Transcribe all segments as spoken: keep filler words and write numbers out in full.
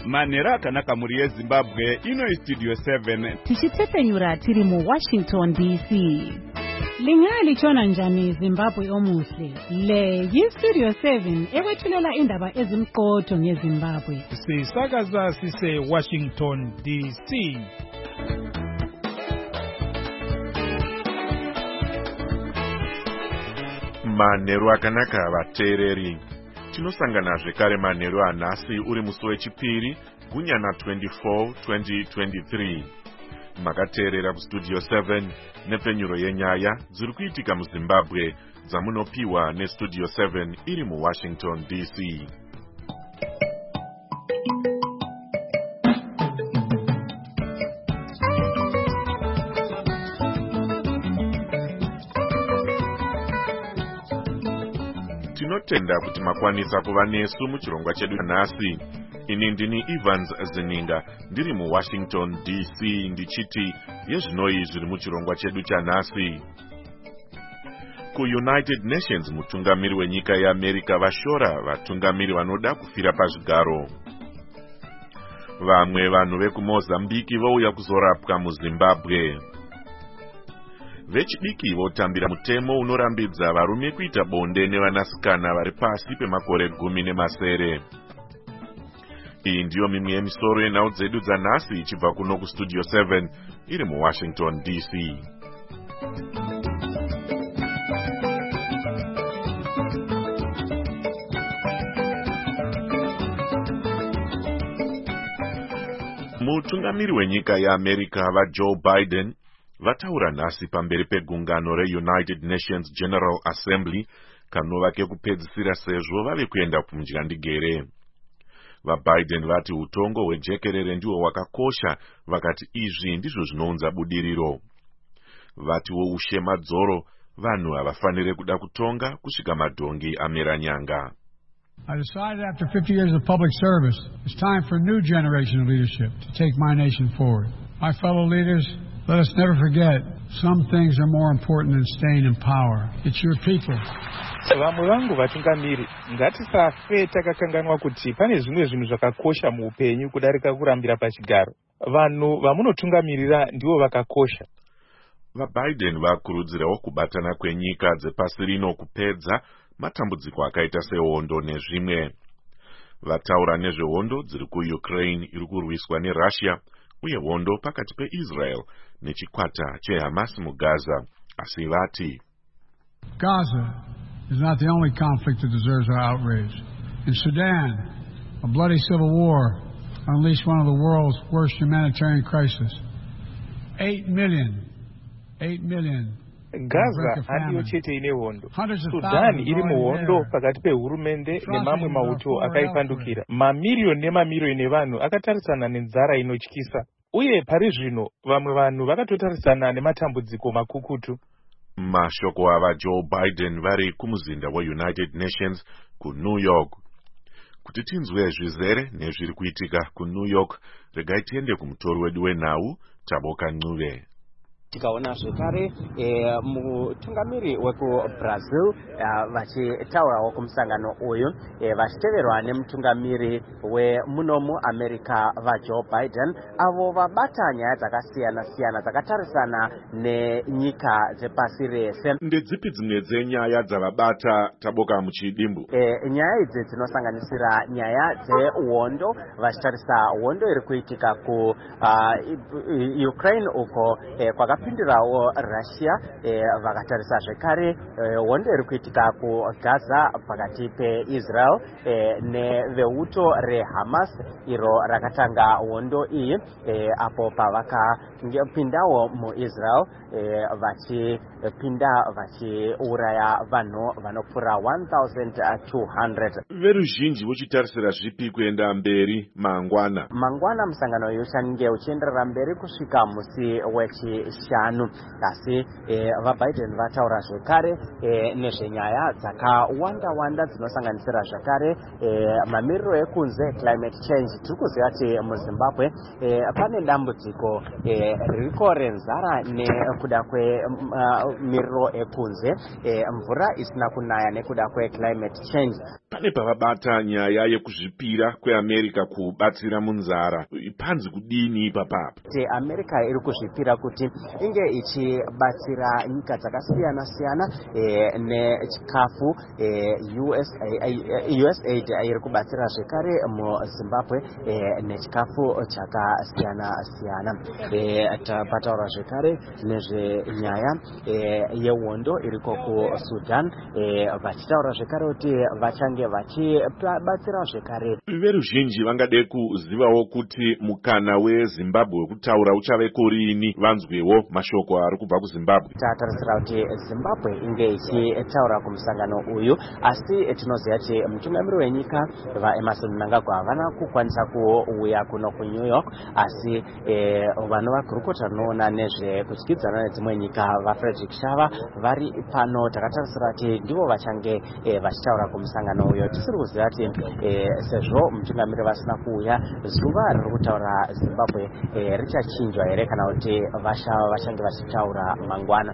Manero akanaka muri yeZimbabwe ino iStudio seven. Tichitepenyura tiri mu Washington D C. Lingali chona njani Zimbabwe omuhle. Le yiStudio seven ekwethulela indaba ezimqotho ngeZimbabwe. Sisakaza sise Washington D C. Manero akanaka vateereri. Tinosangana zvekare manheru anhasi uri musi wechipiri gunyana twenty-four twenty twenty-three. Makateerera kuStudio seven nepfenyuro yenyaya dziri kuitika muZimbabwe dzamunopiwa neStudio seven iri muWashington D C. Tinotenda kuti makwanisa kuva nesu muchirongwa chedu nhasi. Ini ndini Evans Zeninga ndiri muWashington D C ndichiti yezvinoi zviri muchirongwa chedu chanhasi. KuUnited Nations mutungamiri wenyika yeAmerica vashora vatungamiri vanoda kufira pazvigaro. Vamwe vanhu vekuMozambique vouya kuzorapwa muZimbabwe. Vechidiki votambira mutemo unorambidza varume kuita bonde nevanasikana vari pasi pemakore gumi nemasere. Iyi ndiyo mimwe yemisoro yenhau dzedu dzanhasi ichibva kuno kuStudio seven iri muWashington D C. Mutungamiri wenyika yeAmerica vaJoe Biden vataura nhasi pamberi pegungano reUnited Nations General Assembly kanova kekupedzisira sezvo vave kuenda kumudyandigere. VaBiden vati utongo hwejekerere ndiwo wakakosha, vakati izvi ndizvo zvinounza budiriro. Vatiwo ushe madzoro, vanhu havafanire kuda kutonga kusvika madhongi amera nyanga. I decided after fifty years of public service, it's time for a new generation of leadership to take my nation forward. My fellow leaders, let us never forget, some things are more important than staying in power. It's your people. Vamwe vangu vatungamiri, ngatisafe takakanganwa kuti pane zvimwe zvinhu zvakakosha muupenyu kudarika kurambira pachigaro. Vanhu vamunotungamirira ndivo vakakosha. VaBiden vakurudzirawo kubatana kwenyika dzepasi rino kupedza matambudziko akaita sehondo nezvimwe. Vataura nezvehondo dziri kuUkraine iri kurwiswa neRussia uye hondo pakati peIsrael nechikwata cheHamas muGaza, asi vati Gaza is not the only conflict that deserves our outrage. In Sudan, a bloody civil war unleashed one of the world's worst humanitarian crises. Eight million, eight million. Gaza hadiyo chete ine hondo. Sudan iri muhondo pakati pehurumende nemamwe mauto akaipandukira. Mamiliyoni nemamiliyoni evanhu akatarisana nenzara inotyisa. Uye pari zvino vamwe vanhu vakatotarisana nematambudziko makukutu. Mashoko ava Joe Biden vari kumuzinda weUnited Nations kuNew York. Kuti tinzwe zvizere nezviri kuitika kuNew York, regai tiende kumutori wedu wenhau Taboka Ncube. Tikaona zvekare e, mutungamiri wekuBrazil vachitaurawo kumusangano uyu e, vachiteverwa nemutungamiri wemunomu America vaJoe Biden, avo vabata nyaya dzakasiyana siyana dzakatarisana nenyika dzepasi rese. Ndedzipi dzimwe dzenyaya dzavabata Taboka muchidimbu? E, nyaya idzi dzinosanganisira nyaya dzehondo, vachitarisa hondo iri kuitika ku uh, Ukraine uko e, kwaka Pindirawo Russia eh, vakatarisa zvekare hondo iri kuitika kuGaza pakati peIsrael eh, neveuto reHamas iro rakatanga hondo iyi eh, apo pavakapindawo muIsrael eh, vachipinda vachiuraya vanhu vanopfuura one thousand two hundred. Veruzhinji vochitarisira zvipi kuenda mberi mangwana? Mangwana musangano uyu uchange uchienderera mberi kusvika musi wechishanu, asi eh, vaBiden vataura zvekare eh, nezvenyaya dzakawanda wanda dzinosanganisira zvakare eh, mamiriro ekunze, climate change. Tiri kuziva kuti muZimbabwe eh, pane dambudziko eh, ririko renzara nekuda kwemiriro uh, ekunze, eh, mvura isina kunaya nekuda kweclimate change. pane pavabata nyaya yekuzvipira kweamerica kubatsira munzara. Panzi kudini ipapapa? Kuti America iri kuzvipira kuti inge ichibatsira nyika dzakasiyana siyana e, nechikafu e, US USAID iri kubatsira zvekare muZimbabwe e, nechikafu chakasiyana siyana. E, tapataura zvekare nezvenyaya e, yehondo iriko kuSudan e, vachitaura zvekare kuti vachange vachibatsira zvekare. Veruzhinji vangade kuzivawo kuti mukana weZimbabwe wekutaura uchave kurini vanzwewo mashoko ari kubva kuZimbabwe. Tatarisira kuti Zimbabwe inge ichitaura kumusangano uyu, asi tinoziva kuti mutungamiri wenyika vaEmmerson Mnangagwa havana kukwanisa kuuya kuno kuNew York, asi e, vanhu vakurukota vanoona nezvekudyidzana nedzimwe nyika vaFrederick Shava vari pano. Takatarisira kuti ndivo vachange e, vachitaura kumusangano uyu. Tisiri kuziva kuti e, sezvo mutungamiri vasina kuuya, zuva riri kutaura Zimbabwe e, richachinjwa here kana kuti vashava vachange vachitaura mangwana.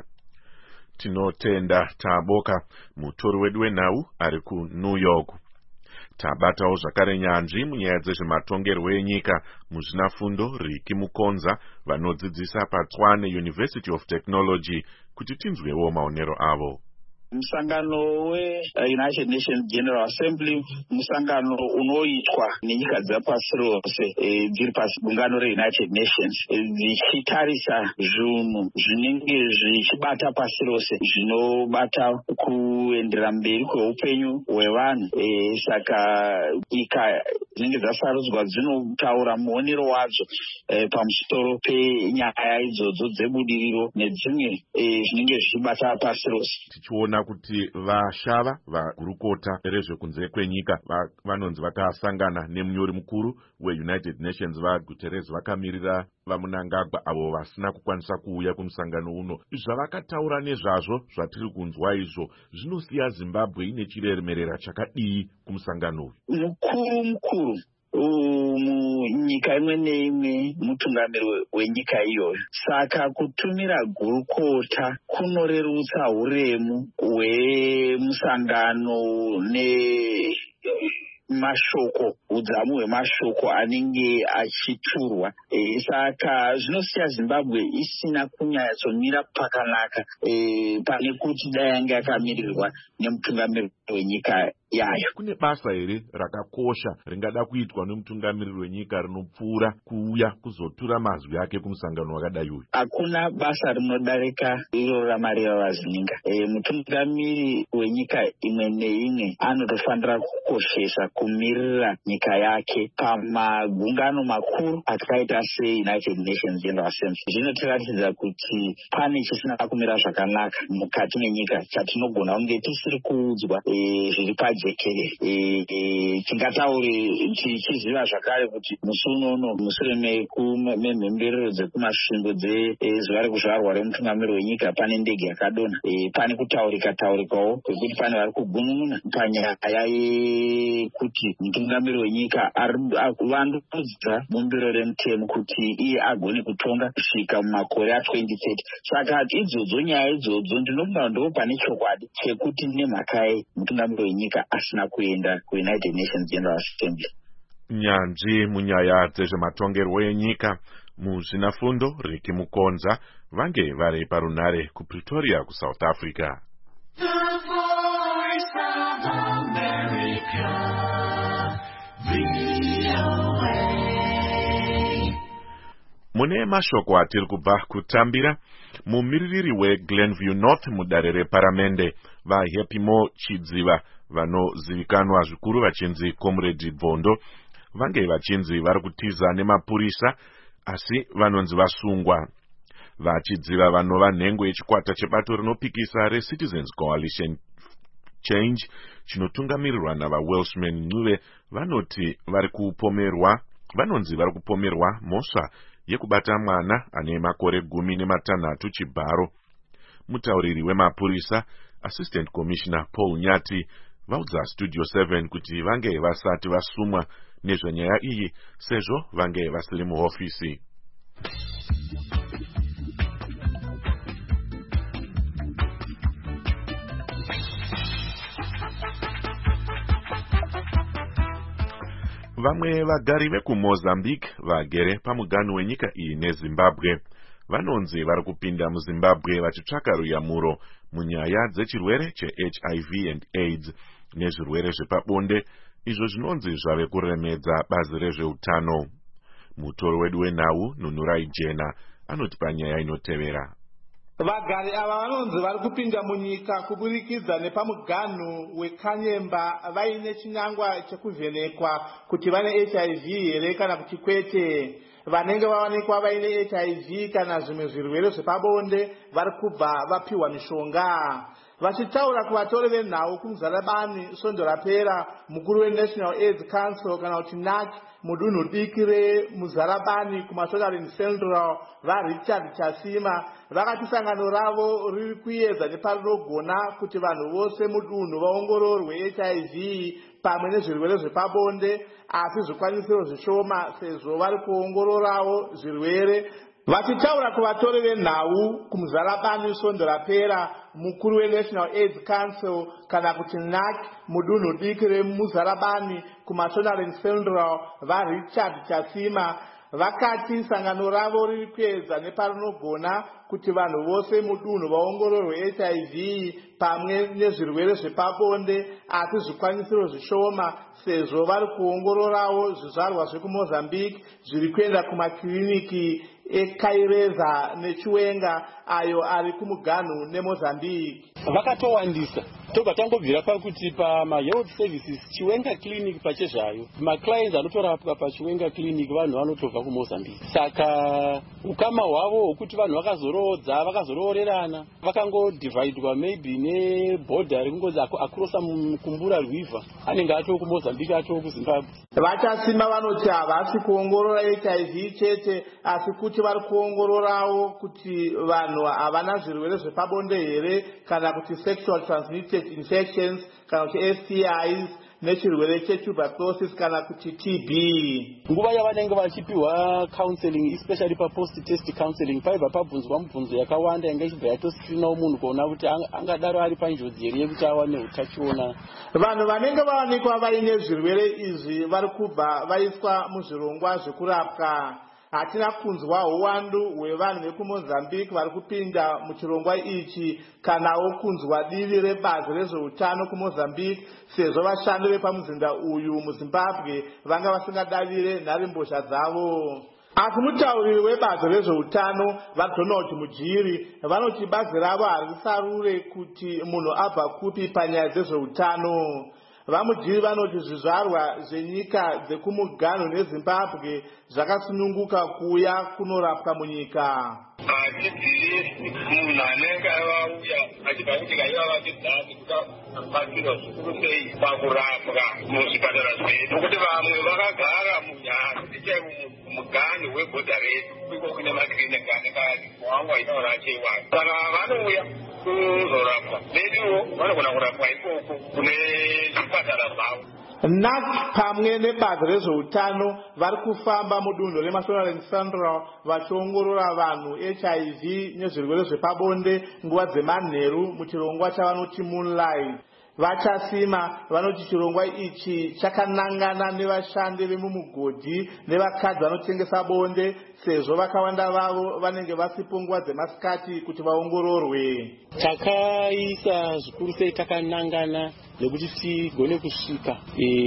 Tinotenda taboka mutori wedu wenhau ari kuNew York. Tabatawo zvakare nyanzvi munyaya dzezvematongerwo enyika muzvinafundo Riki Mukonza vanodzidzisa paTshwane University of Technology kuti tinzwewo maonero avo. Musangano we-United Nations General Assembly musangano unoitwa nenyika dzapasi rose dziri pasi gungano reUnited Nations dzichitarisa zvinhu zvinenge zvichibata pasi rose zvinobata kuendera mberi kweupenyu hwevanhu. Saka nyika dzinenge dzasarudzwa dzinotaura muonero wadzo pamusoro penyaya idzodzo dzebudiriro nedzimwe zvinenge zvichibata pasi rose. Tichiona kuti vashava vagurukota rezvekunze kwenyika vanonzi vakasangana nemunyori mukuru weUnited Nations vaGuterres vakamirira vaMnangagwa avo vasina kukwanisa kuuya kumusangano uno. Zvavakataura nezvazvo zvatiri kunzwa izvo zvinosiya Zimbabwe ine chiremerera chakadii kumusangano uyu. Mukuru mukuru munyika imwe neimwe mutungamiri wenyika iyoyo. Saka kutumira gurukota kunorerutsa uremu hwemusangano ne mashoko udzamu hwemashoko anenge achiturwa. E, saka zvinosiya Zimbabwe isina kunyatsomira pakanaka e, pane kuti dai yange yakamirirwa nemutungamiri wenyika yayo. Kune basa here rakakosha ringada kuitwa nemutungamiriri wenyika rinopfuura kuuya kuzotura mazwi ake kumusangano wakadai uyu? Hakuna basa rinodarika iro raMaria Vazininga. E, mutungamiri wenyika imwe neimwe anotofanira kukoshesa kumirira nyika yake pamagungano makuru akaita seUnited Nations General Assembly. Zvinotiratidza kuti pane chisina kumira zvakanaka mukati menyika chatinogona kunge tisiri kuudzwa e, zviri pajekere. E, e, tingataure tichiziva zvakare kuti musi unono mushure memhemberero dzekumasvingo dzezuva rekuzvarwa remutungamiri wenyika pane ndege yakadonha. E, pane kutaurika taurikawo kwekuti pane vari kugunun'una panyaya yekuti mutungamiri wenyika vandudza bumbiro remutemo kuti iye agone kutonga kusvika mumakore a2030. Saka idzodzo nyaya idzodzo ndinofunga ndo pane chokwadi chekuti nemhaka yemutungamiri wenyika asina kuenda kuUnited Nations General Assembly. Nyanzvi munyaya dzezvematongerwo enyika muzvinafundo Riki Mukonza vange vari parunare kuPretoria kuSouth Africa. The Voice of America. Mune mashoko atiri kubva kutambira, mumiririri weGlenview North mudare reparamende vaHepimo Chidziva vanozivikanwa zvikuru vachinzi Comrade Bvondo vange vachinzi vari kutiza nemapurisa asi vanonzi vasungwa. Vachidziva vanova nhengo yechikwata chebato rinopikisa reCitizens Coalition Change chinotungamirirwa navaWelshman Ncube vanoti vari kupomerwa vanonzi vari kupomerwa mhosva yekubata mwana ane makore gumi nematanhatu chibharo. Mutauriri wemapurisa Assistant Commissioner Paul Nyati vaudza Studio seven kuti vange vasati vasumwa nezvenyaya iyi sezvo vange vasiri muhofisi. Vamwe vagari vekuMozambique vagere pamuganhu wenyika iyi neZimbabwe vanonzi vari kupinda muZimbabwe vachitsvaka ruyamuro munyaya dzechirwere cheH I V and AIDS nezvirwere zvepabonde izvo zvinonzi zvave kuremedza bazi rezveutano. Mutoro wedu wenhau Nunurai Jena anotipa nyaya inotevera. Vagari ava vanonzi vari kupinda munyika kuburikidza nepamuganhu weKanyemba vaine chinyangwa chekuvhenekwa kuti vane H I V here kana kuti kwete. Vanenge vawanikwa vaine H I V kana zvimwe zvirwere zvepabonde vari kubva vapiwa mishonga. Vachitaura kuvatori venhau kuMuzarabani svondo rapera, mukuru weNational AIDS Council kana kuti N A C mudunhu diki reMuzarabani kuMashonaland Central vaRichard Chasima vakati sangano ravo riri kuedza neparinogona kuti vanhu vose mudunhu vaongororwe H I V pamwe nezvirwere zvepabonde, asi zvikwanisiro zvishoma sezvo vari kuongororawo zvirwere. Vachitaura kuvatori venhau kuMuzarabani svondo rapera, mukuru weNational AIDS Council kana kuti N A C mudunhu diki reMuzarabani kuMashonaland Central vaRichard Chasima vakati sangano ravo riri kuedza neparinogona kuti vanhu vose mudunhu vaongororwe H I V pamwe nezvirwere zvepabonde, asi zvikwanisiro zvishoma sezvo vari kuongororawo zvizvarwa zvekuMozambique zviri kuenda kumakiriniki eKaireza neChiwenga ayo ari kumuganhu neMozambique. Vakatowandisa tobva tangobvira pakuti pamahealth services Chiwenga clinic pachezvayo maclients anotorapwa paChiwenga clinic vanhu vanotobva kuMozambique. Saka ukama hwavo hwokuti vanhu vakazorodza vakazoroorerana vakangodivhaidwa maybe neborder rekungozi akrosa mukumbura river anenge atoo kuMozambique atoo kuZimbabwe. Vachasima vanoti havasi kuongorora H I V chete asi kuti vari kuongororawo kuti vanhu havana zvirwere zvepabonde here kana kuti sexual transmitted infections kana kuti S T Is nechirwere chetuberculosis kana kuti T B. Nguva yavanenge vachipiwa counseling especially pa post test counseling paibva pabvunzwa mibvunzo yakawanda inge ichibva yatoscreena munhu kuona kuti angadaro ari panjodzi here yekuti awane utachiona. Vanhu vanenge vawanikwa vaine zvirwere izvi vari kubva vaiswa muzvirongwa zvekurapwa. Hatina kunzwa uwandu hwevanhu vekuMozambique vari kupinda muchirongwa ichi kanawo kunzwa divi rebazi rezveutano kuMozambique sezvo vashandi vepamuzinda uyu muZimbabwe vanga vasingadavire nharembozha dzavo. Asi mutauriri webazi rezveutano vaDonald Mujiri vanoti bazi ravo harisarure kuti munhu abva kupi panyaya dzezveutano. Vamujiri vanoti zvizvarwa zvenyika dzekumuganhu neZimbabwe zvakasununguka kuuya kunorapwa munyika. Hatizivi munhu anenge avauya achibva kunyika ivava vachidhani kubatsirwa zvikuru sei pakurapwa muzvipatara zvedu, kuti vamwe vakagara munyasi chemuganhu webhodha redu iko kune makirinika anenge ari muwangwa inoona cheiwani. Saka vanouya kuzorapwa veduwo vanogona kurapwa ikoko kune zvipatara zvavo. N A C pamwe nebazi rezveutano vari kufamba mudunhu reMashonaland Central vachiongorora vanhu H I V nezvirwere zvepabonde nguva dzemanheru muchirongwa chavanoti Moonlight. Vachasima vanoti chirongwa ichi chakanangana nevashandi vemumugodhi nevakadzi vanotengesa bonde sezvo vakawanda vavo vanenge vasipo nguva dzemasikati kuti vaongororwe. Takaisa zvikuru sei takanangana nekuti tigone kusvika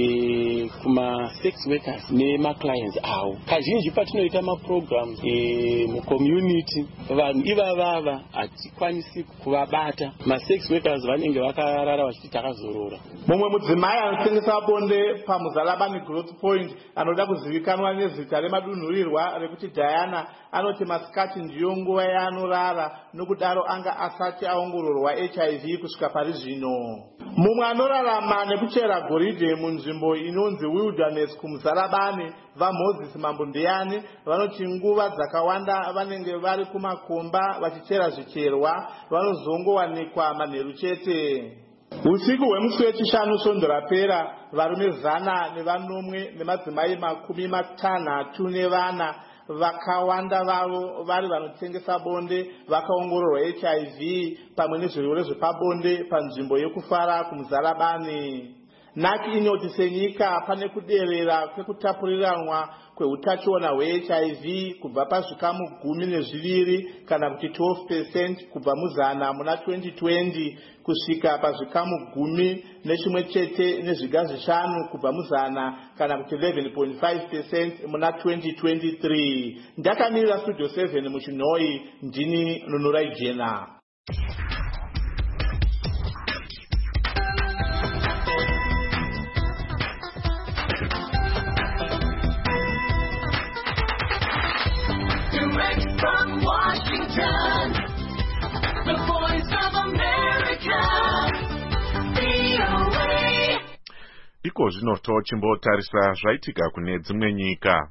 e, kuma sex workers nemaclients avo. Kazhinji patinoita maprograms e, mucommunity vanhu ivavava hatikwanisi kuvabata. Masex workers vanenge vakarara vachiti takazorora. Mumwe mudzimai anotengesa bonde paMuzarabani Growth Point anoda kuzivikanwa nezita remadunhurirwa rekuti Diana anoti masikati ndiyo nguva yaanorara nokudaro anga asati aongororwa H I V kusvika pari zvino. Mumwe anorarama nekuchera goridhe munzvimbo inonzi Wilderness kuMuzarabani vaMoses Mambundeyani vanoti nguva dzakawanda vanenge vari kumakomba vachichera zvicherwa vanozongowanikwa manheru chete. Usiku hwemusi wechishanu svondo rapera varume zana nevanomwe nemadzimai makumi matanhatu nevana vakawanda vavo vari vanotengesa bonde vakaongororwa H I V pamwe nezvirwere zvepabonde panzvimbo yekufara kuMuzarabani. nhati inoti senyika pane kuderera kwekutapuriranwa kweutachiona hwe-H I V kubva pazvikamu gumi nezviviri kana kuti twelve percent kubva muzana muna twenty twenty kusvika pazvikamu gumi nechimwe chete nezviga zvishanu kubva muzana kana kuti eleven point five percent muna twenty twenty-three. Ndakamirira Studio seven muchinhoi, ndini Nunurai Jena. From Washington, the voice of America, V O A. Iko zvino tochimbotarisa zvaitika kune dzimwe nyika.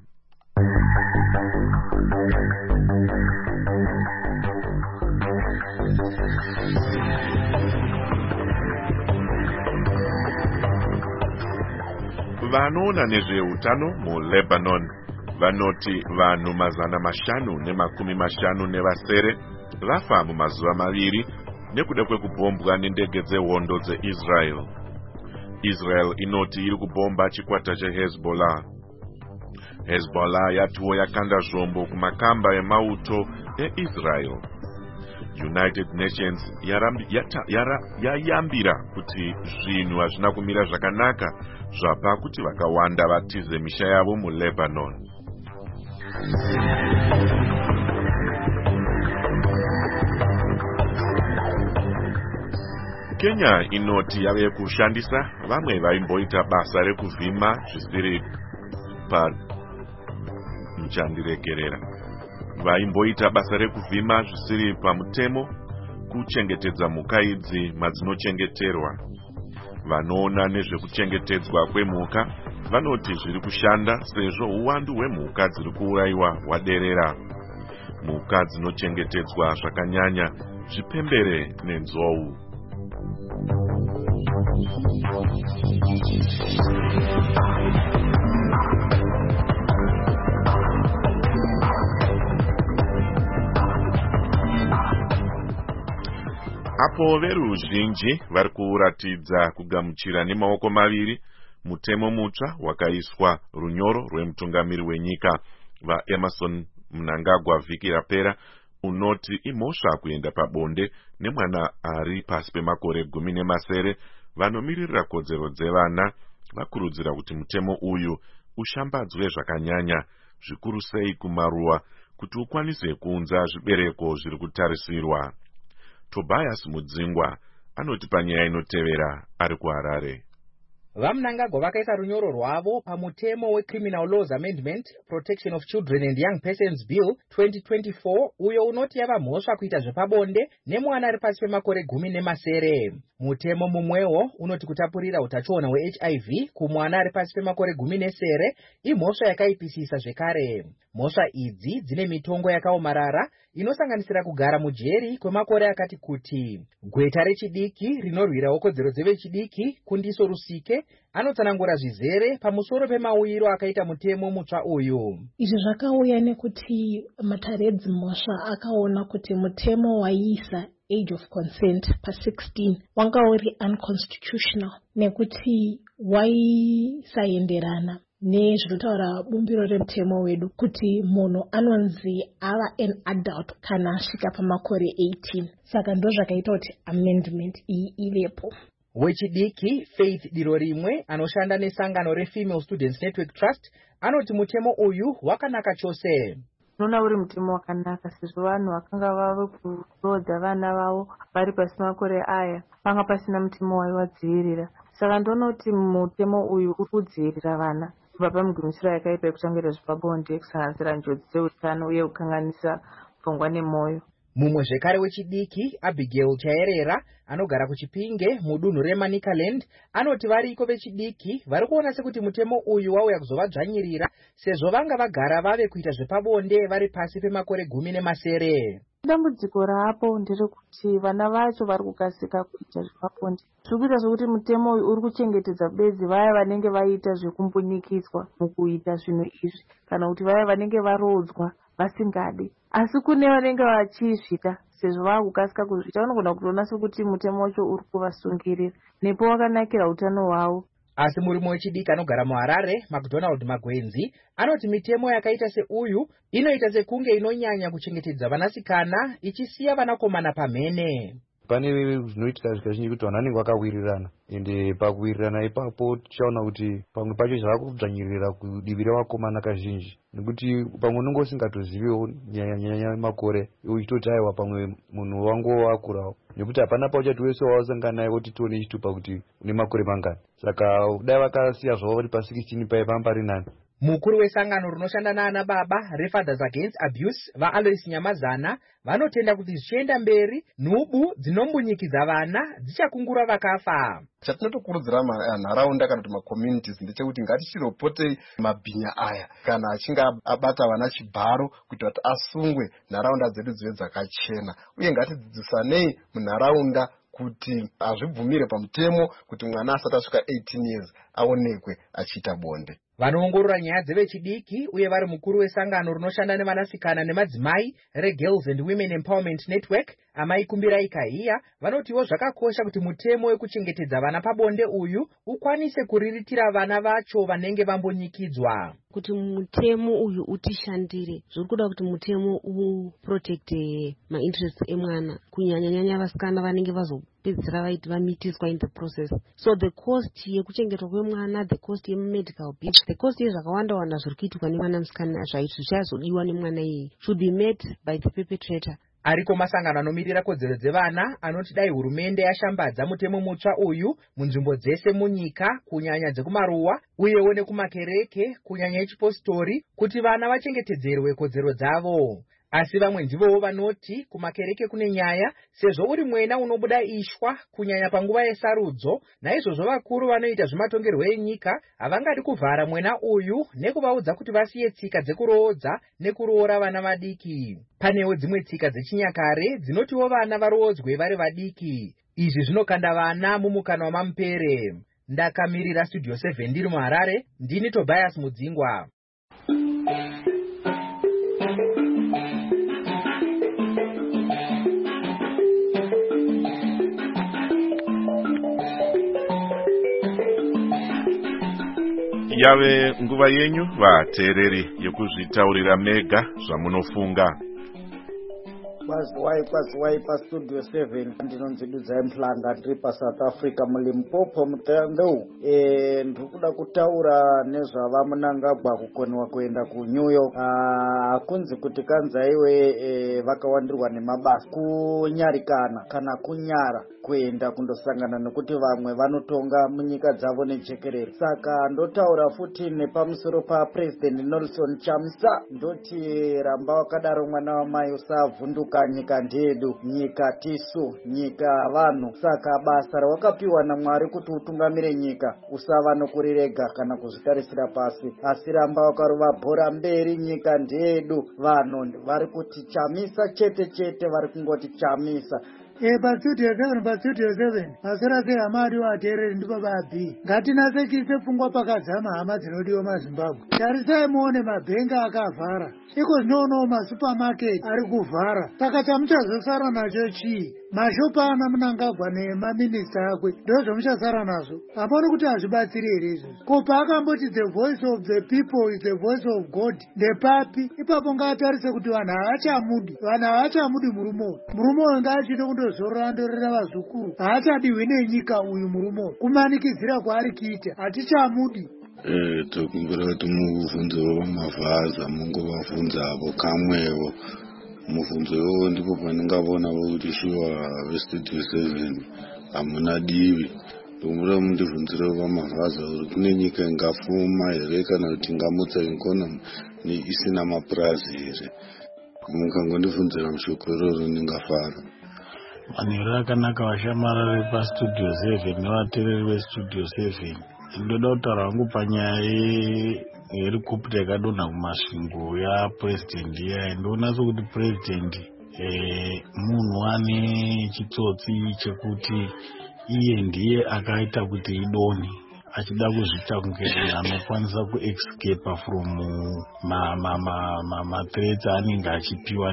Vanoona nezveutano muLebanon vanoti vanhu mazana mashanu nemakumi mashanu nevasere vafa mumazuva maviri nekuda kwekubhombwa nendege dzehondo dzeIsrael. Israel inoti iri kubhomba chikwata cheHezbollah. Hezbollah yatiwo yakanda zvombo kumakamba emauto eIsrael. United Nations yayambira kuti zvinhu hazvina kumira zvakanaka zvapa kuti vakawanda vatize misha yavo muLebanon. Kenya inoti yave kushandisa vamwe vaimboita basa rekuvhima zvisiri pa mchandiregerera vaimboita basa rekuvhima zvisiri pamutemo kuchengetedza mhuka idzi madzinochengeterwa. Vanoona nezvekuchengetedzwa kwemhuka vanoti zviri kushanda sezvo uwandu hwemhuka dziri kuurayiwa hwaderera. Mhuka dzinochengetedzwa zvakanyanya zvipembere nenzou. Apo veruzhinji vari kuratidza kugamuchira nemaoko maviri mutemo mutsva wakaiswa runyoro rwemutungamiri wenyika vaEmerson Mnangagwa vhiki rapera unoti imhosva kuenda pabonde nemwana ari pasi pemakore gumi nemasere. Vanomiririra kodzero dzevana vakurudzira kuti mutemo uyu ushambadzwe zvakanyanya, zvikuru sei kumaruwa, kuti ukwanise kuunza zvibereko zviri kutarisirwa. Tobias Mudzingwa anoti panyaya inotevera ari kuHarare. VaMnangagwa vakaisa runyoro rwavo pamutemo weCriminal Laws Amendment Protection of Children and Young Persons Bill twenty twenty-four uyo unoti yava mhosva kuita zvepabonde nemwana ari pasi pemakore gumi nemasere. Mutemo mumwewo unoti kutapurira utachiona hwe-H I V kumwana ari pasi pemakore gumi nesere imhosva yakaipisisa zvekare. Mhosva idzi dzine mitongo yakaomarara inosanganisira kugara mujeri kwemakore akati kuti. Gweta rechidiki rinorwirawo kodzero dzevechidiki Kundiso Rusike anotsanangura zvizere pamusoro pemauyiro akaita mutemo mutsva uyu. Izvi zvakauya nekuti matare edzimhosva akaona kuti mutemo waiisa age of consent pa sixteen wanga uri unconstitutional nekuti waisaenderana nezvinotaura bumbiro remutemo wedu kuti munhu anonzi ava an adult kana asvika pamakore eighteen. Saka ndo zvakaita kuti amendment iyi ivepo. Wechidiki Faith Dirorimwe anoshanda nesangano reFemale Students Network Trust anoti mutemo uyu wakanaka chose. Nona uri mutemo wakanaka sezvo vanhu vakanga vave kurodza vana vavo vari pasi makore aya panga pasina mutemo waivadzivirira. Saka ndonoti mutemo uyu uri kudzivirira vana kubva pamugumisiro yakaipa yekutangira zvepabonde, kusanganisira njodzi dzeutano uye kukanganisa pfungwa nemwoyo. Mumwe zvekare wechidiki Abigail Chaerera anogara kuChipinge mudunhu reManicaland anoti variko vechidiki vari kuona sekuti mutemo uyu wauya kuzovadzvanyirira sezvo vanga vagara vave kuita zvepabonde vari pasi pemakore gumi nemasere. Dambudziko rapo nderekuti vana vacho vari kukasika kuita zvepabonde. Zviri kuita zvokuti mutemo uyu uri kuchengetedza bedzi vaya vanenge vaita zvekumbunyikidzwa mukuita zvinhu izvi kana kuti vaya vanenge varodzwa vasingadi. Asi kune vanenge vachizvita sezvo vava kukasika kuzvita vanogona kutoona sekuti mutemo wacho uri kuvasungirira nepo wakanakira utano hwavo. Asi murume wechidiki anogara muHarare, McDonald Magwenzi, anoti mitemo yakaita seuyu inoita sekunge inonyanya kuchengetedza vanasikana ichisiya vanakomana pamhene. Pane zvinoitika zvizhinji kuti vanhu vanenge vakawirirana, ende pakuwirirana ipapo tichaona kuti pamwe pacho zvava kudzvanyirira kudivi revakomana kazhinji, nekuti pamwe unenge usingatoziviwo nyanya makore uchitoti aiwa pamwe munhu wangu wakurawo, nekuti hapana pauchati wese wawasangana naye woti tione chitupa kuti une makore mangani. Saka dai vakasiya zvavo vari pa sixteen paiva pari nani. Mukuru wesangano rinoshanda naana baba reFathers Against Abuse vaAlois Nyamazana vanotenda kuti zvichienda mberi nhubu dzinombunyikiza vana dzichakungura vakafa. Chatinotokurudzira nharaunda kana kuti macommunities ndechekuti ngatichiropotei mabhinya aya kana achinge abata vana chibharo kuitira kuti asungwe, nharaunda dzedu dzive dzakachena, uye ngatidzidzisanei munharaunda kuti azvibvumire pamutemo kuti mwana asati asvika eighteen years aonekwe achiita bonde. Vanoongorora nyaya dzevechidiki uye vari mukuru wesangano rinoshanda nevanasikana nemadzimai reGirls and Women Empowerment Network Amai Kumbirai Kahiya vanotiwo zvakakosha kuti mutemo wekuchengetedza vana pabonde uyu ukwanise kuriritira vana vacho vanenge vambonyikidzwa. Kuti mutemo uyu utishandire zviri kuda kuti mutemo uprotecte mainterests emwana kunyanya nyanya vasikana vanenge vazopedzisira vaiti vamitiswa in the process. So the cost yekuchengetwa kwemwana, the cost yemedical bills, the cost yezvakawanda wanda zviri kuitika nemwana musikana zvaiti zvichazodiwa nemwana iyi should be met by the perpetrator. Ariko masangano anomirira kodzero dzevana anoti dai hurumende yashambadza mutemo mutsva uyu munzvimbo dzese munyika kunyanya dzekumaruwa uyewo nekumakereke kunyanya echipostori kuti vana vachengetedzerwe kodzero dzavo. Asi vamwe ndivowo vanoti kumakereke kune nyaya sezvo uri mwena unobuda ishwa kunyanya panguva yesarudzo, naizvozvo vakuru vanoita zvematongerwo enyika havangadi kuvhara mwena uyu nekuvaudza kuti vasiye tsika dzekuroodza nekuroora vana vadiki. Panewo dzimwe tsika dzechinyakare dzinotiwo vana varoodzwe vari vadiki. Izvi zvinokanda vana mumukana wamamupere. Ndakamirira Studio seven ndiri muHarare, ndini Tobias Mudzingwa. Yave nguva yenyu vateereri yekuzvitaurira mega zvamunofunga. Kwaziwai kwaziwai paStudio seven ndinonzi Dudzai Mhlanga ndiri paSouth Africa muLimpopo mutandeu. E, ndikuda kutaura nezvava Mnangagwa kukoniwa kuenda kuNew York. Hakunzi kuti kanzaiwe e, vakawandirwa nemabasa kunyarikana kana kunyara kuenda kundosangana nekuti vamwe vanotonga munyika dzavo nejekerere. Saka ndotaura futi nepamusoro paPresident Nelson Chamisa ndoti ramba wakadaro mwana wamai usavhunduka, nyika ndedu, nyika tisu, nyika vanhu. Saka basa rawakapiwa naMwari kuti utungamire nyika usava nokurirega kana kuzvitarisira pasi, asi ramba wakarova bhora mberi. Nyika ndedu, vanhu vari kuti Chamisa chete chete, vari kungoti Chamisa. E paStudio seven paStudio seven masora sei hamadi wateereri ndipo babhi ngatinasechise pfungwa pakadzama hama dzinodiwa maZimbabwe. Tarisai muone mabhenga akavhara, iko zvinoonawo masupermarket ari kuvhara. Saka chamuchazosara nacho chii? Mashopu ana Mnangagwa nemaminista akwe ndo zvamuchasara nazvo. Hapana kuti hazvibatsiri here izvozvo? Ko paakamboti the voice of the people is the voice of God ndepapi? Ipapo ngaatarise kuti vanhu haachamudi, vanhu haachamudi murume. Murume ngaachide kundozorora ndorera vazukuru. Haachadiwi nenyika uyu murume. Kumanikidzira kwaari kuita hatichamudi. Eh, tokumbira kuti muvhunzo wamavhaza mungovavhunza avo kamwevo. Muvhunzo iwowo ndipo pandingavona kuti shuwa veStudio seven hamuna divi. Tokumbira mundibvunzire vamavhaza kuti kune nyika ingafuma here kana kuti ingamutsa ikonomi isina mapurazi here. Mukangondibvunzira mushoko iroro ndingafara. Manhero akanaka vashamarari paStudio seven nevateereri veStudio seven. Ndoda kutaura hangu panyaya yerikopita yakadonha kumasvingo yaPresident iya. Ndoona sokuti President eh, munhu ane chitsotsi chekuti iye ndiye akaita kuti idonhe, achida kuzviita kunge anokwanisa kuescape from ma ma ma ma mathreats anenge achipiwa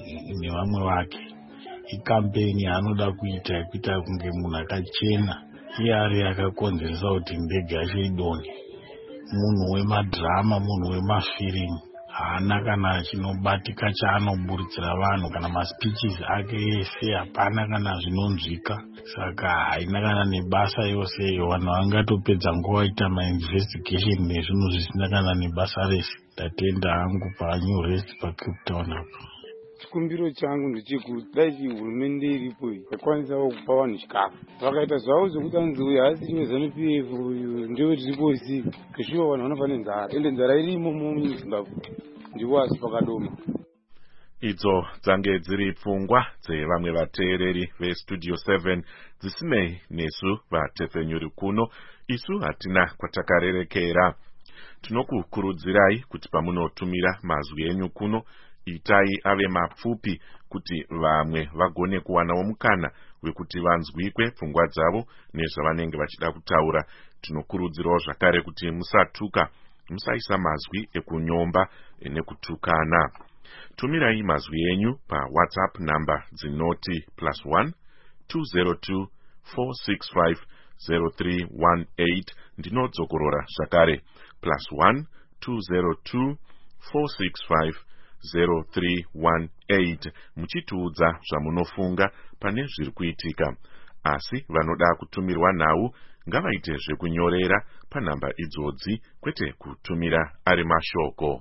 nevamwe vake. Ikampeni yaanoda kuita yekuita kunge munhu akachena iyari yakakonzeresa kuti ndege yacho idonhe. Munhu wemadhirama, munhu wemafirimu haana kana chinobatika chaanoburitsira vanhu kana maspeeches ake ese hapana kana zvinonzwika. Saka haina kana nebasa yose iyo, vanhu vangatopedza nguva vaita mainvestigation nezvinhu zvisina kana nebasa rese. Ndatenda hangu paNew Rest paCape Town apo. Chikumbiro changu ndechekuti dai hurumende iripo yakwanisawo kupa vanhu chikafu. Vakaita zvavo zvokuti anzi uyu haasi chimezano P F uyu ndewe tiriposi, keshuwa vanhu vanofa nenzara, ende nzara irimo muZimbabwe ndipo asi pakadoma. Idzo dzange dziri pfungwa dzevamwe vateereri veStudio seven dzisinei nesu vatepfenyuri kuno. Isu hatina kwatakarerekera. Tinokukurudzirai kuti pamunotumira mazwi enyu kuno itai ave mapfupi kuti vamwe vagone kuwanawo mukana wekuti vanzwikwe pfungwa dzavo nezvavanenge vachida kutaura. Tinokurudzirawo zvakare kuti musatuka, musaisa mazwi ekunyomba nekutukana. Tumirai mazwi enyu pa WhatsApp number dzinoti plus one two zero two four six five zero three one eight. Ndinodzokorora zvakare plus one two zero two four six five zero three one eight. Muchitiudza zvamunofunga pane zviri kuitika. Asi vanoda kutumirwa nhau ngavaite zvekunyorera panhamba idzodzi, kwete kutumira ari mashoko.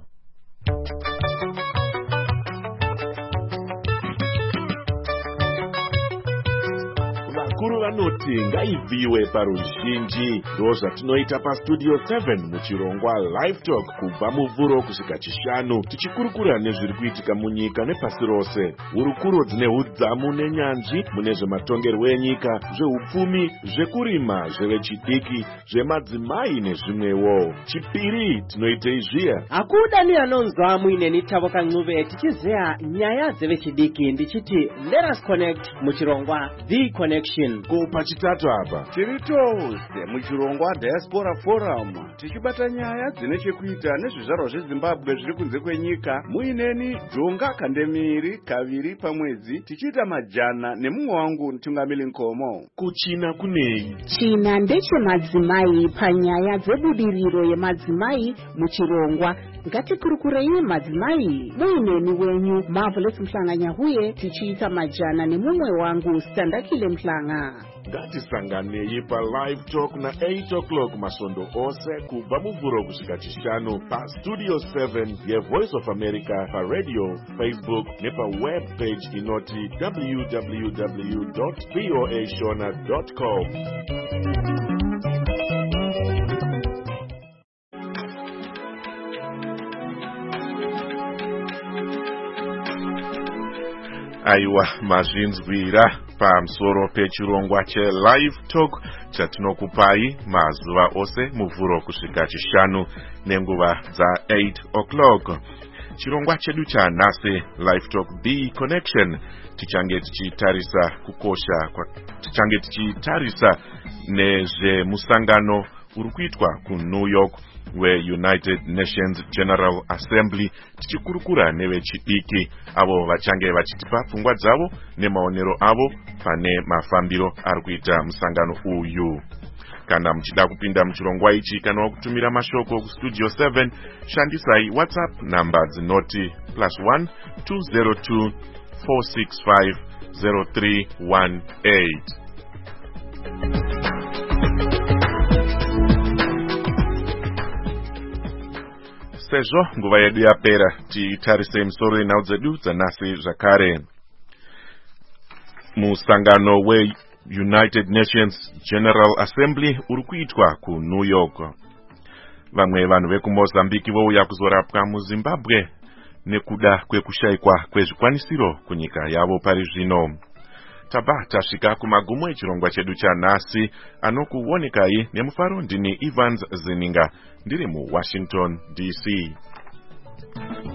Vakuru vanoti ngaivhiwe paruzhinji. Ndo zvatinoita paStudio seven muchirongwa Live Talk kubva muvhuro kusvika chishanu, tichikurukura nezviri kuitika munyika nepasi rose. Hurukuro dzine udzamu nenyanzvi mune zvematongerwo enyika, zveupfumi, zvekurima, zvevechidiki, zvemadzimai nezvimwewo. Chipiri tinoitei zviya. Akuda ni anonzwa muine nitavo kan'uve tichizeya nyaya dzevechidiki, ndichiti let us connect muchirongwa The Connection. Ko pachitatu apa tiri tose muchirongwa Diaspora Forum tichibata nyaya dzine chekuita nezvizvarwa zveZimbabwe zviri kunze kwenyika. Muineni Jonga Kandemiri kaviri pamwedzi tichiita majana nemumwe wangu Tungamili Nkomo. Kuchina kunei? China ndechemadzimai panyaya dzebudiriro yemadzimai muchirongwa. Ngatikurukurei madzimai. Muineni wenyu Marvelous Mhlanganyahuye tichiita majana nemumwe wangu Standakile Mhlanga. Ngatisanganei pa Live Talk na eight o'clock masondo ose kubva muvhuro kusvika chishanu pa Studio seven yeVoice of America, pa radio, Facebook nepa web page inoti w w w dot voa shona dot com. Aiwa, mazvinzwira pamusoro pechirongwa cheLive Talk chatinokupai mazuva ose muvhuro kusvika chishanu nenguva dza eight o'clock. Chirongwa chedu chanhasi Live Talk The Connection tichange tichitarisa kukosha kwa tichange tichitarisa nezvemusangano uri kuitwa kuNew York weUnited Nations General Assembly, tichikurukura nevechidiki avo vachange vachitipa pfungwa dzavo nemaonero avo pane mafambiro ari kuita musangano uyu. Kana muchida kupinda muchirongwa ichi kana kutumira mashoko kuStudio seven, shandisai WhatsApp number dzinoti plus one two zero two four six five zero three one eight. Sezvo nguva yedu yapera, titarise misoro yenhau dzedu dzanhasi zvakare. Musangano weUnited Nations General Assembly uri kuitwa kuNew York. Vamwe vanhu vekuMozambique vouya kuzorapwa muZimbabwe nekuda kwekushayikwa kwezvikwanisiro kunyika yavo pari zvino. Tabva tasvika kumagumo echirongwa chedu chanhasi, anokuonekai nemufaro. Ndini Evans Zininga ndiri muWashington D C.